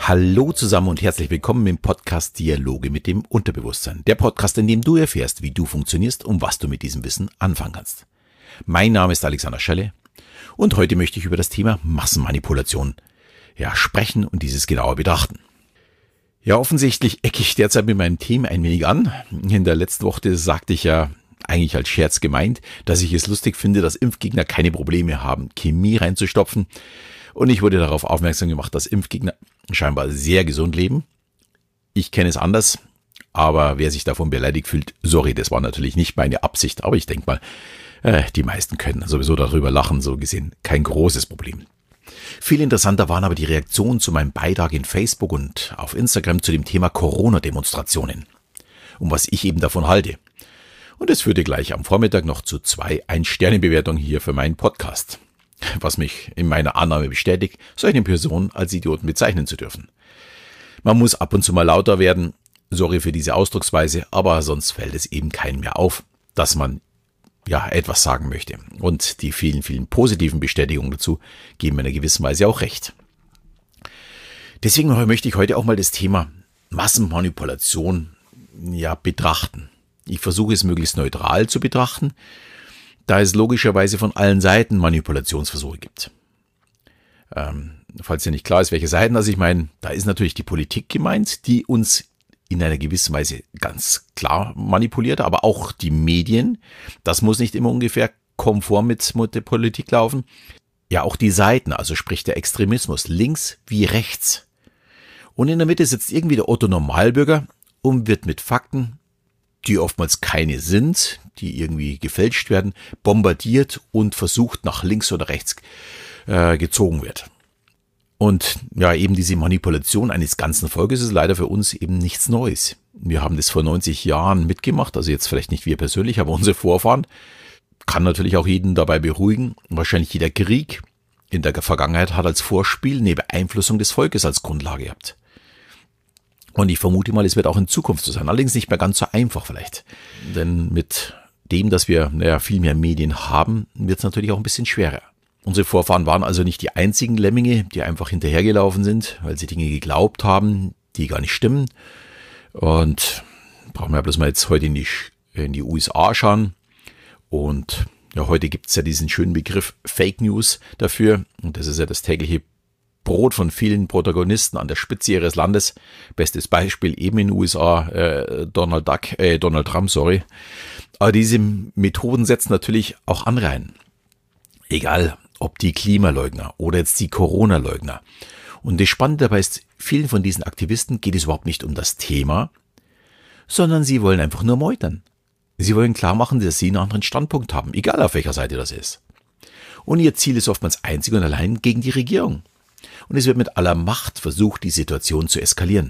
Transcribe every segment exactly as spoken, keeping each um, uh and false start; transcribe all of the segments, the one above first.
Hallo zusammen und herzlich willkommen im Podcast Dialoge mit dem Unterbewusstsein. Der Podcast, in dem du erfährst, wie du funktionierst und was du mit diesem Wissen anfangen kannst. Mein Name ist Alexander Schelle und heute möchte ich über das Thema Massenmanipulation ja, sprechen und dieses genauer betrachten. Ja, offensichtlich ecke ich derzeit mit meinem Thema ein wenig an. In der letzten Woche sagte ich ja eigentlich als Scherz gemeint, dass ich es lustig finde, dass Impfgegner keine Probleme haben, Chemie reinzustopfen. Und ich wurde darauf aufmerksam gemacht, dass Impfgegner scheinbar sehr gesund leben. Ich kenne es anders, aber wer sich davon beleidigt fühlt, sorry, das war natürlich nicht meine Absicht. Aber ich denke mal, äh, die meisten können sowieso darüber lachen, so gesehen kein großes Problem. Viel interessanter waren aber die Reaktionen zu meinem Beitrag in Facebook und auf Instagram zu dem Thema Corona-Demonstrationen und was ich eben davon halte. Und es führte gleich am Vormittag noch zu zwei Ein-Sterne-Bewertungen hier für meinen Podcast, was mich in meiner Annahme bestätigt, solche Personen als Idioten bezeichnen zu dürfen. Man muss ab und zu mal lauter werden, sorry für diese Ausdrucksweise, aber sonst fällt es eben keinem mehr auf, dass man ja etwas sagen möchte. Und die vielen, vielen positiven Bestätigungen dazu geben mir in einer gewissen Weise auch recht. Deswegen möchte ich heute auch mal das Thema Massenmanipulation ja betrachten. Ich versuche es möglichst neutral zu betrachten, da es logischerweise von allen Seiten Manipulationsversuche gibt. Ähm, falls ja nicht klar ist, welche Seiten das ich meine, da ist natürlich die Politik gemeint, die uns in einer gewissen Weise ganz klar manipuliert, aber auch die Medien. Das muss nicht immer ungefähr konform mit, mit der Politik laufen. Ja, auch die Seiten, also sprich der Extremismus, links wie rechts. Und in der Mitte sitzt irgendwie der Otto Normalbürger und wird mit Fakten, die oftmals keine sind, die irgendwie gefälscht werden, bombardiert und versucht nach links oder rechts äh, gezogen wird. Und ja, eben diese Manipulation eines ganzen Volkes ist leider für uns eben nichts Neues. Wir haben das vor neunzig Jahren mitgemacht, also jetzt vielleicht nicht wir persönlich, aber unsere Vorfahren. Kann natürlich auch jeden dabei beruhigen. Wahrscheinlich jeder Krieg in der Vergangenheit hat als Vorspiel eine Beeinflussung des Volkes als Grundlage gehabt. Und ich vermute mal, es wird auch in Zukunft so sein. Allerdings nicht mehr ganz so einfach vielleicht. Denn mit dem, dass wir naja, viel mehr Medien haben, wird es natürlich auch ein bisschen schwerer. Unsere Vorfahren waren also nicht die einzigen Lemminge, die einfach hinterhergelaufen sind, weil sie Dinge geglaubt haben, die gar nicht stimmen. Und brauchen wir bloß mal jetzt heute in die, in die U S A schauen. Und ja, heute gibt es ja diesen schönen Begriff Fake News dafür. Und das ist ja das tägliche Brot von vielen Protagonisten an der Spitze ihres Landes. Bestes Beispiel eben in den U S A äh, Donald Duck, äh, Donald Trump, sorry. Aber diese Methoden setzen natürlich auch andere ein. Egal, ob die Klimaleugner oder jetzt die Corona-Leugner. Und das Spannende dabei ist, vielen von diesen Aktivisten geht es überhaupt nicht um das Thema, sondern sie wollen einfach nur meutern. Sie wollen klar machen, dass sie einen anderen Standpunkt haben, egal auf welcher Seite das ist. Und ihr Ziel ist oftmals einzig und allein gegen die Regierung. Und es wird mit aller Macht versucht, die Situation zu eskalieren.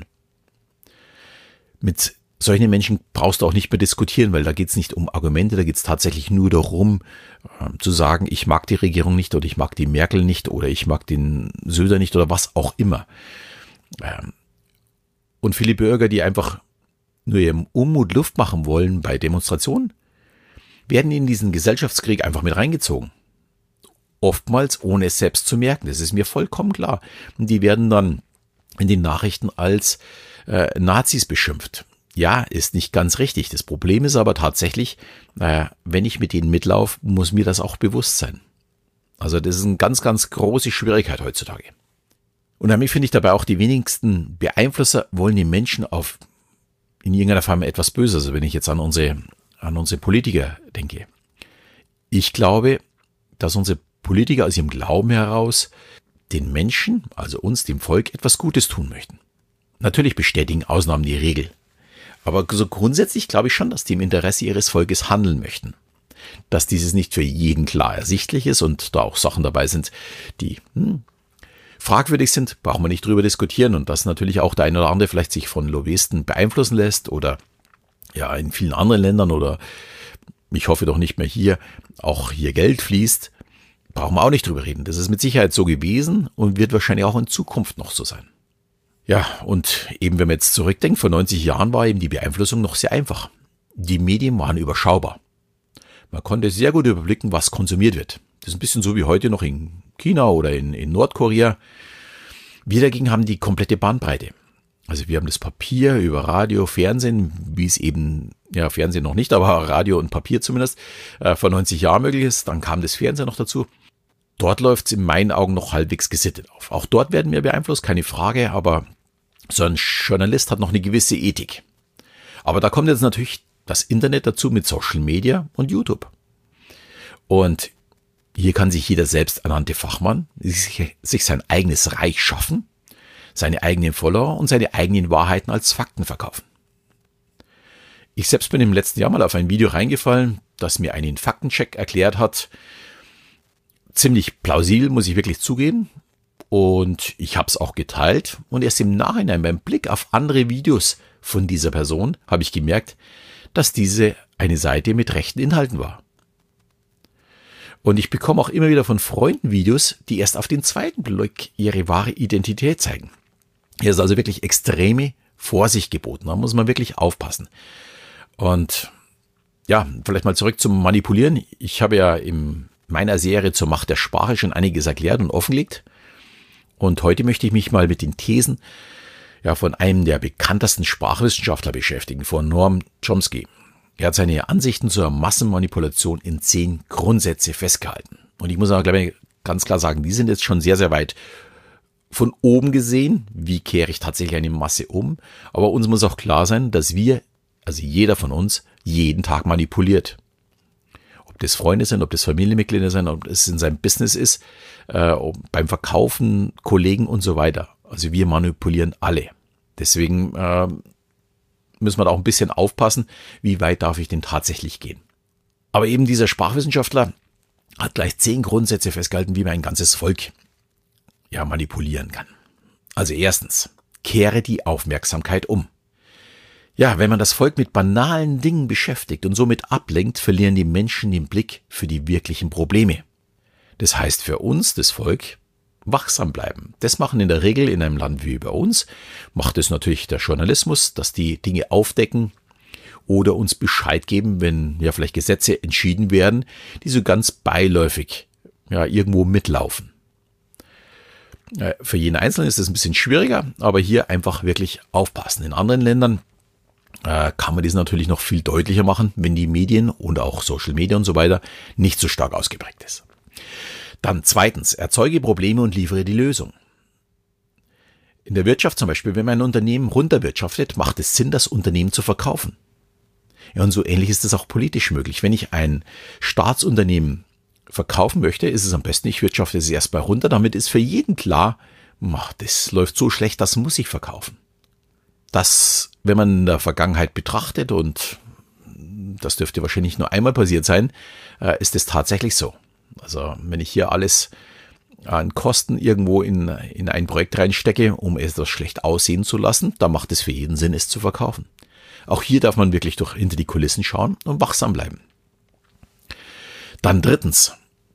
Mit solchen Menschen brauchst du auch nicht mehr diskutieren, weil da geht es nicht um Argumente, da geht es tatsächlich nur darum, äh, zu sagen, ich mag die Regierung nicht oder ich mag die Merkel nicht oder ich mag den Söder nicht oder was auch immer. Ähm, und viele Bürger, die einfach nur ihrem Unmut Luft machen wollen bei Demonstrationen, werden in diesen Gesellschaftskrieg einfach mit reingezogen. Oftmals ohne es selbst zu merken, das ist mir vollkommen klar. Und die werden dann in den Nachrichten als äh, Nazis beschimpft. Ja, ist nicht ganz richtig. Das Problem ist aber tatsächlich, äh, wenn ich mit denen mitlaufe, muss mir das auch bewusst sein. Also das ist eine ganz, ganz große Schwierigkeit heutzutage. Und damit finde ich dabei auch, die wenigsten Beeinflusser wollen den Menschen auf in irgendeiner Form etwas Böses. Also wenn ich jetzt an unsere, an unsere Politiker denke. Ich glaube, dass unsere Politiker aus ihrem Glauben heraus den Menschen, also uns, dem Volk, etwas Gutes tun möchten. Natürlich bestätigen Ausnahmen die Regel. Aber so grundsätzlich glaube ich schon, dass die im Interesse ihres Volkes handeln möchten. Dass dieses nicht für jeden klar ersichtlich ist und da auch Sachen dabei sind, die hm, fragwürdig sind, brauchen wir nicht drüber diskutieren. Und dass natürlich auch der eine oder andere vielleicht sich von Lobbyisten beeinflussen lässt oder ja in vielen anderen Ländern oder ich hoffe doch nicht mehr hier, auch hier Geld fließt, brauchen wir auch nicht drüber reden. Das ist mit Sicherheit so gewesen und wird wahrscheinlich auch in Zukunft noch so sein. Ja, und eben wenn man jetzt zurückdenkt, vor neunzig Jahren war eben die Beeinflussung noch sehr einfach. Die Medien waren überschaubar. Man konnte sehr gut überblicken, was konsumiert wird. Das ist ein bisschen so wie heute noch in China oder in, in Nordkorea. Wir dagegen haben die komplette Bandbreite. Also wir haben das Papier über Radio, Fernsehen, wie es eben, ja Fernsehen noch nicht, aber Radio und Papier zumindest, äh, vor neunzig Jahren möglich ist. Dann kam das Fernsehen noch dazu. Dort läuft es in meinen Augen noch halbwegs gesittet auf. Auch dort werden wir beeinflusst, keine Frage, aber so ein Journalist hat noch eine gewisse Ethik. Aber da kommt jetzt natürlich das Internet dazu mit Social Media und YouTube. Und hier kann sich jeder selbsternannte Fachmann sich, sich sein eigenes Reich schaffen, seine eigenen Follower und seine eigenen Wahrheiten als Fakten verkaufen. Ich selbst bin im letzten Jahr mal auf ein Video reingefallen, das mir einen Faktencheck erklärt hat. Ziemlich plausibel, muss ich wirklich zugeben. Und ich habe es auch geteilt. Und erst im Nachhinein beim Blick auf andere Videos von dieser Person habe ich gemerkt, dass diese eine Seite mit rechten Inhalten war. Und ich bekomme auch immer wieder von Freunden Videos, die erst auf den zweiten Blick ihre wahre Identität zeigen. Hier ist also wirklich extreme Vorsicht geboten. Da muss man wirklich aufpassen. Und ja, vielleicht mal zurück zum Manipulieren. Ich habe ja in meiner Serie zur Macht der Sprache schon einiges erklärt und offengelegt. Und heute möchte ich mich mal mit den Thesen ja, von einem der bekanntesten Sprachwissenschaftler beschäftigen, von Noam Chomsky. Er hat seine Ansichten zur Massenmanipulation in zehn Grundsätze festgehalten. Und ich muss aber glaube ich, ganz klar sagen, die sind jetzt schon sehr, sehr weit von oben gesehen. Wie kehre ich tatsächlich eine Masse um? Aber uns muss auch klar sein, dass wir, also jeder von uns, jeden Tag manipuliert. Ob das Freunde sind, ob das Familienmitglieder sind, ob es in seinem Business ist, äh, beim Verkaufen, Kollegen und so weiter. Also wir manipulieren alle. Deswegen äh, müssen wir da auch ein bisschen aufpassen, wie weit darf ich denn tatsächlich gehen. Aber eben dieser Sprachwissenschaftler hat gleich zehn Grundsätze festgehalten, wie man ein ganzes Volk ja manipulieren kann. Also erstens, kehre die Aufmerksamkeit um. Ja, wenn man das Volk mit banalen Dingen beschäftigt und somit ablenkt, verlieren die Menschen den Blick für die wirklichen Probleme. Das heißt für uns, das Volk, wachsam bleiben. Das machen in der Regel in einem Land wie bei uns, macht es natürlich der Journalismus, dass die Dinge aufdecken oder uns Bescheid geben, wenn ja vielleicht Gesetze entschieden werden, die so ganz beiläufig ja irgendwo mitlaufen. Für jeden Einzelnen ist es ein bisschen schwieriger, aber hier einfach wirklich aufpassen. In anderen Ländern äh, kann man das natürlich noch viel deutlicher machen, wenn die Medien und auch Social Media und so weiter nicht so stark ausgeprägt ist. Dann zweitens, erzeuge Probleme und liefere die Lösung. In der Wirtschaft zum Beispiel, wenn man ein Unternehmen runterwirtschaftet, macht es Sinn, das Unternehmen zu verkaufen. Ja, und so ähnlich ist es auch politisch möglich. Wenn ich ein Staatsunternehmen verkaufen möchte, ist es am besten, ich wirtschafte es erstmal runter, damit ist für jeden klar, das läuft so schlecht, das muss ich verkaufen. Das, wenn man in der Vergangenheit betrachtet, und das dürfte wahrscheinlich nur einmal passiert sein, ist es tatsächlich so. Also wenn ich hier alles an Kosten irgendwo in, in ein Projekt reinstecke, um es das schlecht aussehen zu lassen, dann macht es für jeden Sinn, es zu verkaufen. Auch hier darf man wirklich durch hinter die Kulissen schauen und wachsam bleiben. Dann drittens,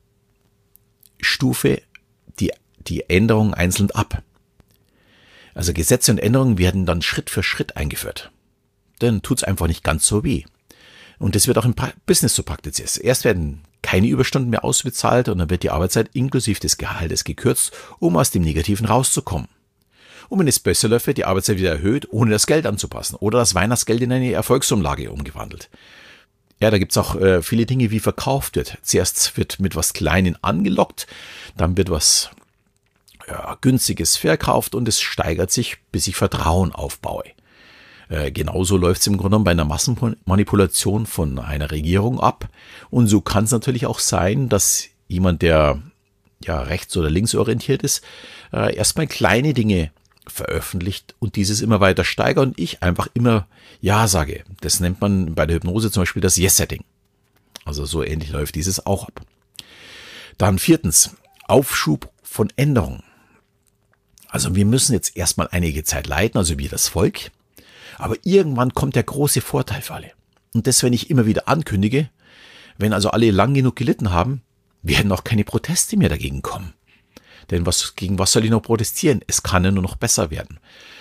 stufe die, die Änderungen einzeln ab. Also Gesetze und Änderungen werden dann Schritt für Schritt eingeführt. Dann tut es einfach nicht ganz so weh. Und das wird auch im Business so praktiziert. Erst werden keine Überstunden mehr ausbezahlt und dann wird die Arbeitszeit inklusive des Gehaltes gekürzt, um aus dem Negativen rauszukommen. Und wenn es besser läuft, wird die Arbeitszeit wieder erhöht, ohne das Geld anzupassen oder das Weihnachtsgeld in eine Erfolgsumlage umgewandelt. Ja, da gibt's auch äh, viele Dinge, wie verkauft wird. Zuerst wird mit was Kleinen angelockt, dann wird was ja, Günstiges verkauft und es steigert sich, bis ich Vertrauen aufbaue. Äh, genauso läuft's im Grunde genommen bei einer Massenmanipulation von einer Regierung ab. Und so kann es natürlich auch sein, dass jemand, der ja rechts- oder linksorientiert ist, äh, erstmal kleine Dinge veröffentlicht und dieses immer weiter steigert und ich einfach immer Ja sage. Das nennt man bei der Hypnose zum Beispiel das Yes-Setting. Also so ähnlich läuft dieses auch ab. Dann viertens, Aufschub von Änderungen. Also wir müssen jetzt erstmal einige Zeit leiden, also wir das Volk, aber irgendwann kommt der große Vorteil für alle. Und das, wenn ich immer wieder ankündige, wenn also alle lang genug gelitten haben, werden auch keine Proteste mehr dagegen kommen. Denn was, gegen was soll ich noch protestieren? Es kann ja nur noch besser werden.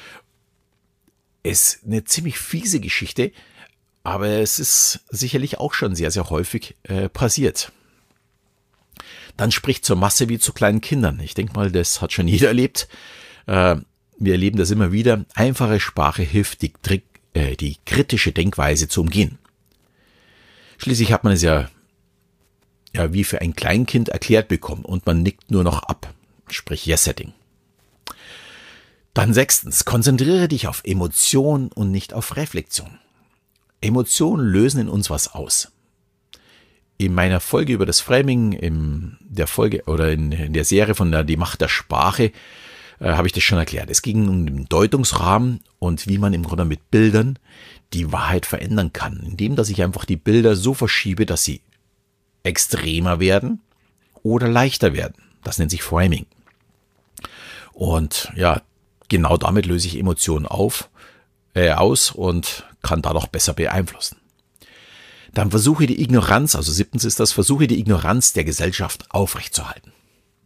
Es ist eine ziemlich fiese Geschichte, aber es ist sicherlich auch schon sehr, sehr häufig äh, passiert. Dann spricht zur Masse wie zu kleinen Kindern. Ich denke mal, das hat schon jeder erlebt. Äh, wir erleben das immer wieder. Einfache Sprache hilft, die, äh, die kritische Denkweise zu umgehen. Schließlich hat man es ja, ja wie für ein Kleinkind erklärt bekommen und man nickt nur noch ab. Sprich Yes-Setting. Dann sechstens, konzentriere dich auf Emotion und nicht auf Reflexion. Emotionen lösen in uns was aus. In meiner Folge über das Framing, in der Folge oder in, in der Serie von der Die Macht der Sprache, äh, habe ich das schon erklärt. Es ging um den Deutungsrahmen und wie man im Grunde mit Bildern die Wahrheit verändern kann, indem dass ich einfach die Bilder so verschiebe, dass sie extremer werden oder leichter werden. Das nennt sich Framing. Und ja, genau damit löse ich Emotionen auf, äh, aus und kann dadurch besser beeinflussen. Dann versuche die Ignoranz, also siebtens ist das, versuche die Ignoranz der Gesellschaft aufrechtzuerhalten.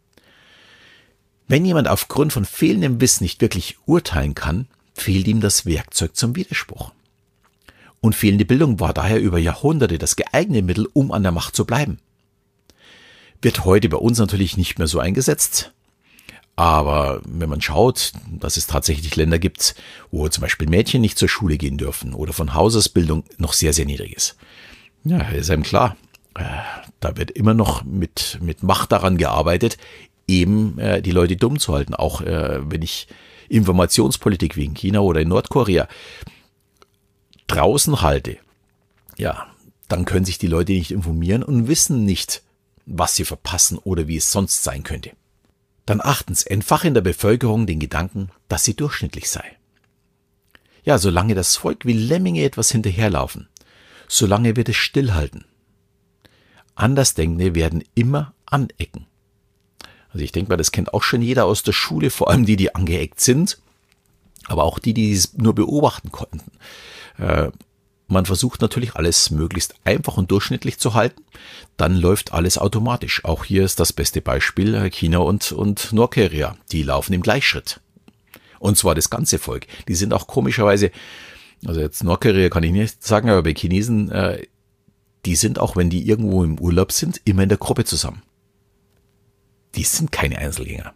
Wenn jemand aufgrund von fehlendem Wissen nicht wirklich urteilen kann, fehlt ihm das Werkzeug zum Widerspruch. Und fehlende Bildung war daher über Jahrhunderte das geeignete Mittel, um an der Macht zu bleiben. Wird heute bei uns natürlich nicht mehr so eingesetzt. Aber wenn man schaut, dass es tatsächlich Länder gibt, wo zum Beispiel Mädchen nicht zur Schule gehen dürfen oder von Hausausbildung noch sehr, sehr niedrig ist. Ja, ist einem klar, äh, da wird immer noch mit, mit Macht daran gearbeitet, eben äh, die Leute dumm zu halten. Auch äh, wenn ich Informationspolitik wie in China oder in Nordkorea draußen halte, ja, dann können sich die Leute nicht informieren und wissen nicht, was sie verpassen oder wie es sonst sein könnte. Dann achtens, entfache in der Bevölkerung den Gedanken, dass sie durchschnittlich sei. Ja, solange das Volk wie Lemminge etwas hinterherlaufen, solange wird es stillhalten. Andersdenkende werden immer anecken. Also ich denke mal, das kennt auch schon jeder aus der Schule, vor allem die, die angeeckt sind, aber auch die, die es nur beobachten konnten. Äh, Man versucht natürlich alles möglichst einfach und durchschnittlich zu halten, dann läuft alles automatisch. Auch hier ist das beste Beispiel China und, und Nordkorea. Die laufen im Gleichschritt. Und zwar das ganze Volk. Die sind auch komischerweise, also jetzt Nordkorea kann ich nicht sagen, aber bei Chinesen, äh, die sind auch, wenn die irgendwo im Urlaub sind, immer in der Gruppe zusammen. Die sind keine Einzelgänger.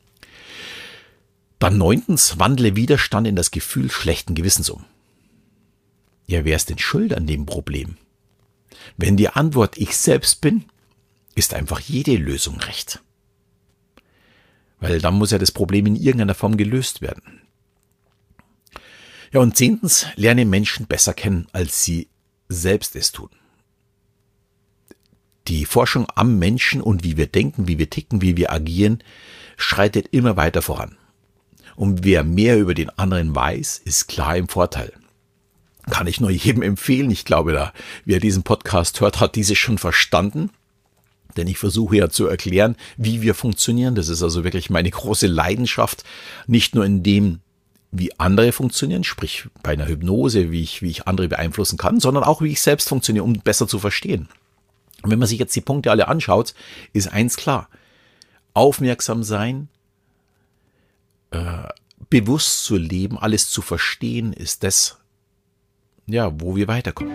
Dann neuntens, wandle Widerstand in das Gefühl schlechten Gewissens um. Ja, wer ist denn schuld an dem Problem? Wenn die Antwort ich selbst bin, ist einfach jede Lösung recht. Weil dann muss ja das Problem in irgendeiner Form gelöst werden. Ja, und zehntens, lerne Menschen besser kennen, als sie selbst es tun. Die Forschung am Menschen und wie wir denken, wie wir ticken, wie wir agieren, schreitet immer weiter voran. Und wer mehr über den anderen weiß, ist klar im Vorteil. Kann ich nur jedem empfehlen. Ich glaube, da, wer diesen Podcast hört, hat dieses schon verstanden. Denn ich versuche ja zu erklären, wie wir funktionieren. Das ist also wirklich meine große Leidenschaft. Nicht nur in dem, wie andere funktionieren, sprich bei einer Hypnose, wie ich, wie ich andere beeinflussen kann, sondern auch, wie ich selbst funktioniere, um besser zu verstehen. Und wenn man sich jetzt die Punkte alle anschaut, ist eins klar. Aufmerksam sein, äh, bewusst zu leben, alles zu verstehen, ist das, ja, wo wir weiterkommen.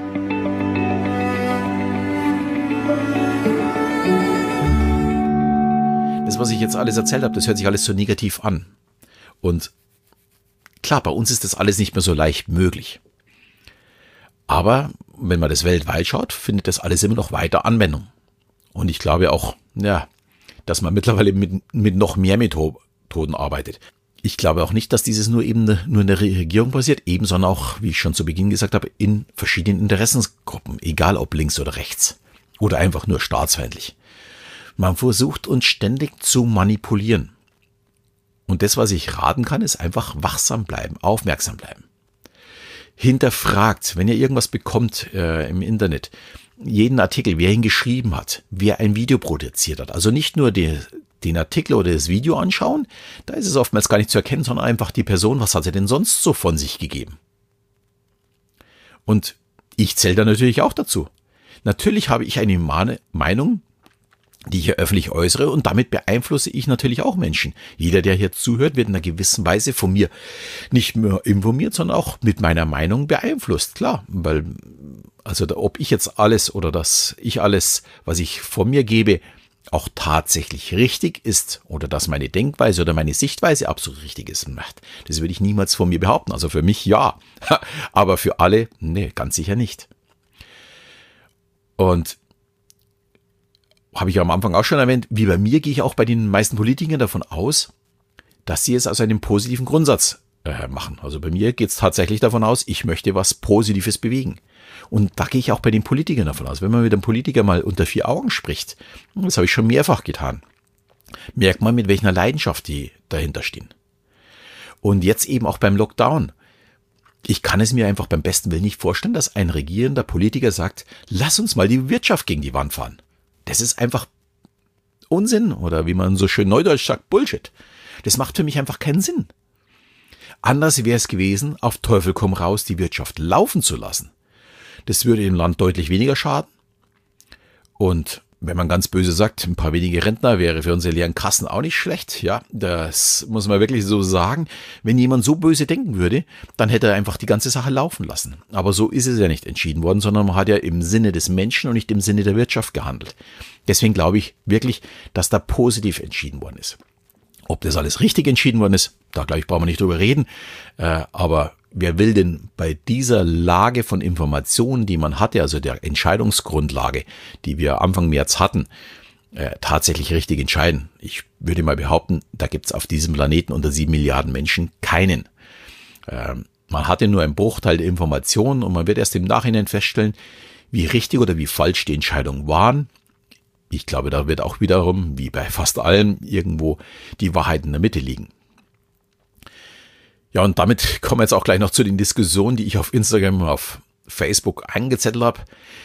Das, was ich jetzt alles erzählt habe, das hört sich alles so negativ an. Und klar, bei uns ist das alles nicht mehr so leicht möglich. Aber wenn man das weltweit schaut, findet das alles immer noch weiter Anwendung. Und ich glaube auch, ja, dass man mittlerweile mit, mit noch mehr Methoden arbeitet. Ich glaube auch nicht, dass dieses nur eben nur in der Regierung passiert, eben, sondern auch, wie ich schon zu Beginn gesagt habe, in verschiedenen Interessensgruppen, egal ob links oder rechts oder einfach nur staatsfeindlich. Man versucht uns ständig zu manipulieren. Und das, was ich raten kann, ist einfach wachsam bleiben, aufmerksam bleiben. Hinterfragt, wenn ihr irgendwas bekommt äh, im Internet, jeden Artikel, wer ihn geschrieben hat, wer ein Video produziert hat. Also nicht nur die, den Artikel oder das Video anschauen, da ist es oftmals gar nicht zu erkennen, sondern einfach die Person, was hat sie denn sonst so von sich gegeben. Und ich zähle da natürlich auch dazu. Natürlich habe ich eine Meinung, die ich hier öffentlich äußere, und damit beeinflusse ich natürlich auch Menschen. Jeder, der hier zuhört, wird in einer gewissen Weise von mir nicht nur informiert, sondern auch mit meiner Meinung beeinflusst. Klar, weil, also ob ich jetzt alles oder dass ich alles, was ich von mir gebe, auch tatsächlich richtig ist oder dass meine Denkweise oder meine Sichtweise absolut richtig ist, das würde ich niemals von mir behaupten. Also für mich ja, aber für alle, nee, ganz sicher nicht. Und habe ich ja am Anfang auch schon erwähnt, wie bei mir gehe ich auch bei den meisten Politikern davon aus, dass sie es aus einem positiven Grundsatz äh, machen. Also bei mir geht es tatsächlich davon aus, ich möchte was Positives bewegen. Und da gehe ich auch bei den Politikern davon aus. Wenn man mit einem Politiker mal unter vier Augen spricht, das habe ich schon mehrfach getan, merkt man, mit welcher Leidenschaft die dahinter stehen. Und jetzt eben auch beim Lockdown. Ich kann es mir einfach beim besten Willen nicht vorstellen, dass ein regierender Politiker sagt, lass uns mal die Wirtschaft gegen die Wand fahren. Das ist einfach Unsinn oder wie man so schön neudeutsch sagt, Bullshit. Das macht für mich einfach keinen Sinn. Anders wäre es gewesen, auf Teufel komm raus die Wirtschaft laufen zu lassen. Das würde dem Land deutlich weniger schaden. Und wenn man ganz böse sagt, ein paar wenige Rentner wäre für unsere leeren Kassen auch nicht schlecht. Ja, das muss man wirklich so sagen. Wenn jemand so böse denken würde, dann hätte er einfach die ganze Sache laufen lassen. Aber so ist es ja nicht entschieden worden, sondern man hat ja im Sinne des Menschen und nicht im Sinne der Wirtschaft gehandelt. Deswegen glaube ich wirklich, dass da positiv entschieden worden ist. Ob das alles richtig entschieden worden ist, da glaube ich, brauchen wir nicht drüber reden. Äh, aber wer will denn bei dieser Lage von Informationen, die man hatte, also der Entscheidungsgrundlage, die wir Anfang März hatten, äh, tatsächlich richtig entscheiden? Ich würde mal behaupten, da gibt es auf diesem Planeten unter sieben Milliarden Menschen keinen. Ähm, man hatte nur einen Bruchteil der Informationen und man wird erst im Nachhinein feststellen, wie richtig oder wie falsch die Entscheidungen waren. Ich glaube, da wird auch wiederum, wie bei fast allem, irgendwo die Wahrheit in der Mitte liegen. Ja, und damit kommen wir jetzt auch gleich noch zu den Diskussionen, die ich auf Instagram und auf Facebook angezettelt habe.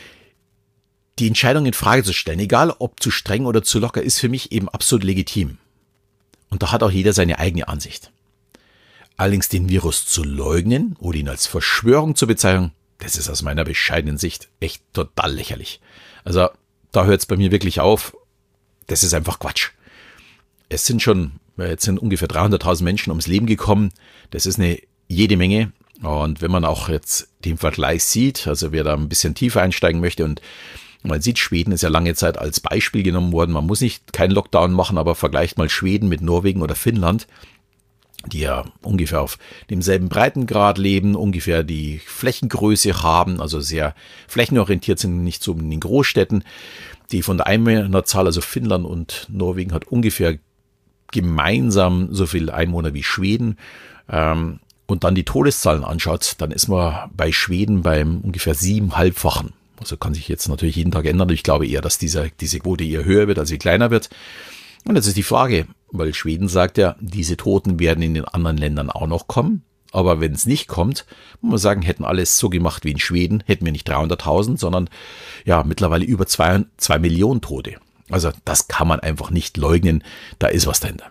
Die Entscheidung in Frage zu stellen, egal ob zu streng oder zu locker, ist für mich eben absolut legitim. Und da hat auch jeder seine eigene Ansicht. Allerdings den Virus zu leugnen oder ihn als Verschwörung zu bezeichnen, das ist aus meiner bescheidenen Sicht echt total lächerlich. Also da hört es bei mir wirklich auf. Das ist einfach Quatsch. Es sind schon, jetzt sind ungefähr dreihunderttausend Menschen ums Leben gekommen. Das ist eine jede Menge. Und wenn man auch jetzt den Vergleich sieht, also wer da ein bisschen tiefer einsteigen möchte und man sieht, Schweden ist ja lange Zeit als Beispiel genommen worden. Man muss nicht keinen Lockdown machen, aber vergleicht mal Schweden mit Norwegen oder Finnland, die ja ungefähr auf demselben Breitengrad leben, ungefähr die Flächengröße haben, also sehr flächenorientiert sind, nicht so in den Großstädten. Die von der Einwohnerzahl, also Finnland und Norwegen, hat ungefähr gemeinsam so viel Einwohner wie Schweden. Ähm, und dann die Todeszahlen anschaut, dann ist man bei Schweden beim ungefähr siebeneinhalbfachen. Also kann sich jetzt natürlich jeden Tag ändern. Ich glaube eher, dass dieser, diese Quote eher höher wird, als sie kleiner wird. Und jetzt ist die Frage, weil Schweden sagt ja, diese Toten werden in den anderen Ländern auch noch kommen. Aber wenn es nicht kommt, muss man sagen, hätten alles so gemacht wie in Schweden, hätten wir nicht dreihunderttausend, sondern ja mittlerweile über zwei, zwei Millionen Tote. Also das kann man einfach nicht leugnen, da ist was dahinter.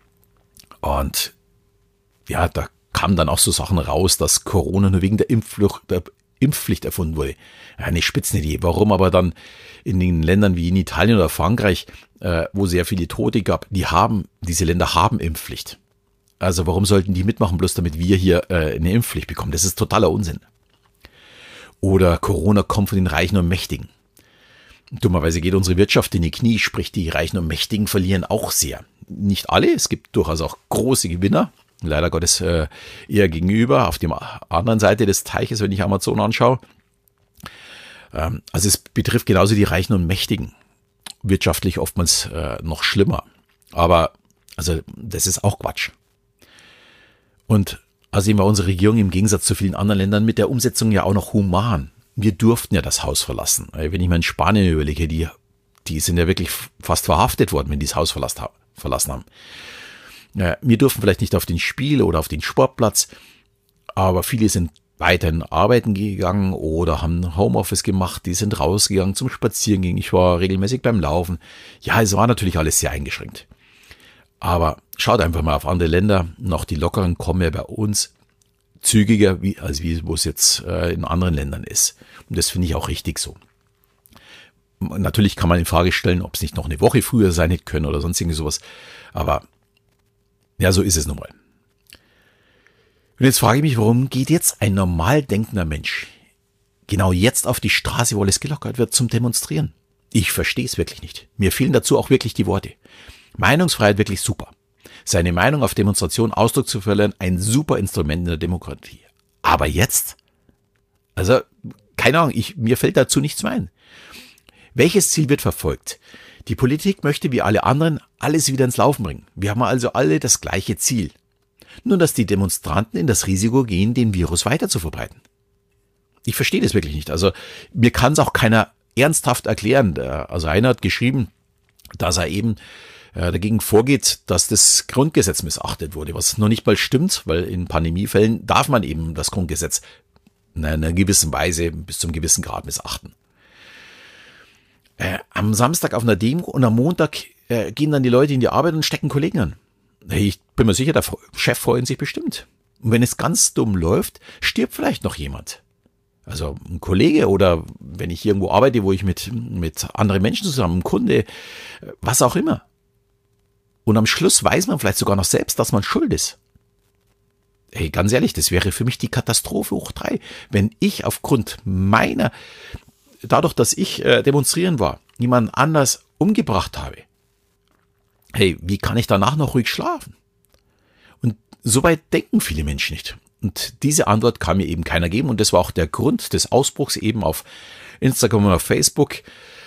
Und ja, da kamen dann auch so Sachen raus, dass Corona nur wegen der Impfpflicht, der Impfpflicht erfunden wurde. Ja, eine Spitzenidee. Warum aber dann in den Ländern wie in Italien oder Frankreich, äh, wo sehr viele Tote gab, die haben, diese Länder haben Impfpflicht. Also warum sollten die mitmachen, bloß damit wir hier äh, eine Impfpflicht bekommen? Das ist totaler Unsinn. Oder Corona kommt von den Reichen und Mächtigen. Dummerweise geht unsere Wirtschaft in die Knie, sprich die Reichen und Mächtigen verlieren auch sehr. Nicht alle, es gibt durchaus auch große Gewinner. Leider Gottes äh, eher gegenüber, auf der anderen Seite des Teiches, wenn ich Amazon anschaue. Ähm, also es betrifft genauso die Reichen und Mächtigen. Wirtschaftlich oftmals äh, noch schlimmer. Aber also das ist auch Quatsch. Und außerdem war unsere Regierung im Gegensatz zu vielen anderen Ländern mit der Umsetzung ja auch noch human. Wir durften ja das Haus verlassen. Wenn ich mal in Spanien überlege, die, die sind ja wirklich fast verhaftet worden, wenn die das Haus verlassen haben. Ja, wir durften vielleicht nicht auf den Spiel oder auf den Sportplatz, aber viele sind weiterhin arbeiten gegangen oder haben Homeoffice gemacht, die sind rausgegangen zum Spazierengehen. Ich war regelmäßig beim Laufen. Ja, es war natürlich alles sehr eingeschränkt. Aber schaut einfach mal auf andere Länder. Noch die Lockeren kommen ja bei uns zügiger, wie, als wie wo es jetzt äh, in anderen Ländern ist. Und das finde ich auch richtig so. Natürlich kann man in Frage stellen, ob es nicht noch eine Woche früher sein hätte können oder sonst irgendwie sowas. Aber ja, so ist es nun mal. Und jetzt frage ich mich, warum geht jetzt ein normal denkender Mensch genau jetzt auf die Straße, wo alles gelockert wird, zum Demonstrieren? Ich verstehe es wirklich nicht. Mir fehlen dazu auch wirklich die Worte. Meinungsfreiheit wirklich super. Seine Meinung auf Demonstrationen Ausdruck zu verleihen, ein super Instrument in der Demokratie. Aber jetzt? Also, keine Ahnung, ich, mir fällt dazu nichts mehr ein. Welches Ziel wird verfolgt? Die Politik möchte wie alle anderen alles wieder ins Laufen bringen. Wir haben also alle das gleiche Ziel. Nur, dass die Demonstranten in das Risiko gehen, den Virus weiter zu verbreiten. Ich verstehe das wirklich nicht. Also, mir kann es auch keiner ernsthaft erklären. Also, einer hat geschrieben, dass er eben dagegen vorgeht, dass das Grundgesetz missachtet wurde, was noch nicht mal stimmt, weil in Pandemiefällen darf man eben das Grundgesetz in einer gewissen Weise bis zum gewissen Grad missachten. Äh, am Samstag auf einer Demo und am Montag äh, gehen dann die Leute in die Arbeit und stecken Kollegen an. Ich bin mir sicher, der Chef freut sich bestimmt. Und wenn es ganz dumm läuft, stirbt vielleicht noch jemand. Also ein Kollege oder wenn ich irgendwo arbeite, wo ich mit, mit anderen Menschen zusammen, ein Kunde, was auch immer. Und am Schluss weiß man vielleicht sogar noch selbst, dass man schuld ist. Hey, ganz ehrlich, das wäre für mich die Katastrophe hoch drei, wenn ich aufgrund meiner, dadurch, dass ich äh, demonstrieren war, jemand anders umgebracht habe. Hey, wie kann ich danach noch ruhig schlafen? Und so weit denken viele Menschen nicht. Und diese Antwort kann mir eben keiner geben. Und das war auch der Grund des Ausbruchs eben auf Instagram und auf Facebook.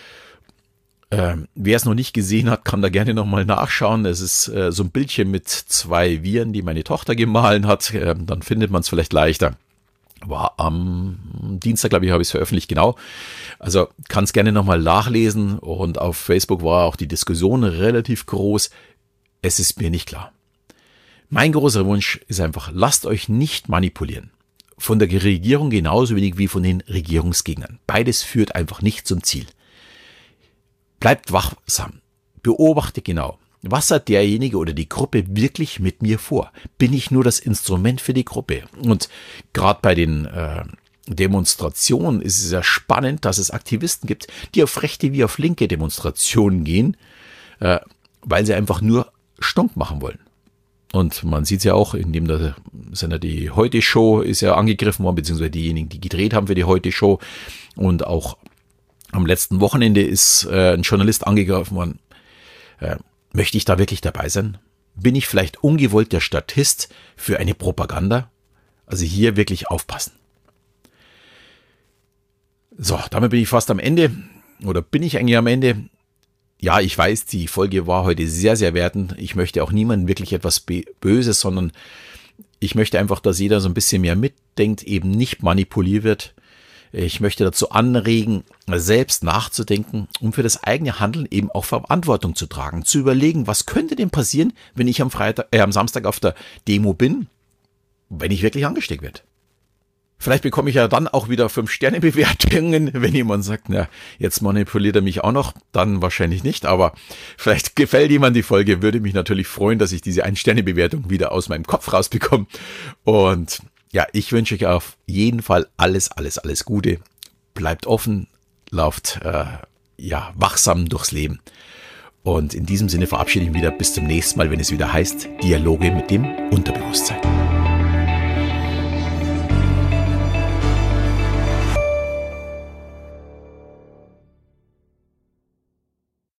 Ähm, wer es noch nicht gesehen hat, kann da gerne nochmal nachschauen. Es ist äh, so ein Bildchen mit zwei Viren, die meine Tochter gemahlen hat. Ähm, dann findet man es vielleicht leichter. War am Dienstag, glaube ich, habe ich es veröffentlicht, genau. Also kann es gerne nochmal nachlesen. Und auf Facebook war auch die Diskussion relativ groß. Es ist mir nicht klar. Mein großer Wunsch ist einfach, lasst euch nicht manipulieren. Von der Regierung genauso wenig wie von den Regierungsgegnern. Beides führt einfach nicht zum Ziel. Bleibt wachsam, beobachte genau, was hat derjenige oder die Gruppe wirklich mit mir vor? Bin ich nur das Instrument für die Gruppe? Und gerade bei den äh, Demonstrationen ist es ja spannend, dass es Aktivisten gibt, die auf rechte wie auf linke Demonstrationen gehen, äh, weil sie einfach nur stunk machen wollen. Und man sieht es ja auch, indem der Sender die Heute-Show ist ja angegriffen worden, beziehungsweise diejenigen, die gedreht haben für die Heute-Show und auch am letzten Wochenende ist äh, ein Journalist angegriffen worden. Äh, möchte ich da wirklich dabei sein? Bin ich vielleicht ungewollt der Statist für eine Propaganda? Also hier wirklich aufpassen. So, damit bin ich fast am Ende. Oder bin ich eigentlich am Ende? Ja, ich weiß, die Folge war heute sehr, sehr wertend. Ich möchte auch niemandem wirklich etwas Böses, sondern ich möchte einfach, dass jeder so ein bisschen mehr mitdenkt, eben nicht manipuliert wird. Ich möchte dazu anregen, selbst nachzudenken, um für das eigene Handeln eben auch Verantwortung zu tragen, zu überlegen, was könnte denn passieren, wenn ich am Freitag, äh, am Samstag auf der Demo bin, wenn ich wirklich angesteckt werde. Vielleicht bekomme ich ja dann auch wieder fünf Sterne Bewertungen, wenn jemand sagt, na, jetzt manipuliert er mich auch noch, dann wahrscheinlich nicht, aber vielleicht gefällt jemand die Folge, würde mich natürlich freuen, dass ich diese ein Sterne Bewertung wieder aus meinem Kopf rausbekomme. Und ja, ich wünsche euch auf jeden Fall alles, alles, alles Gute. Bleibt offen, lauft äh, ja wachsam durchs Leben. Und in diesem Sinne verabschiede ich mich wieder bis zum nächsten Mal, wenn es wieder heißt Dialoge mit dem Unterbewusstsein.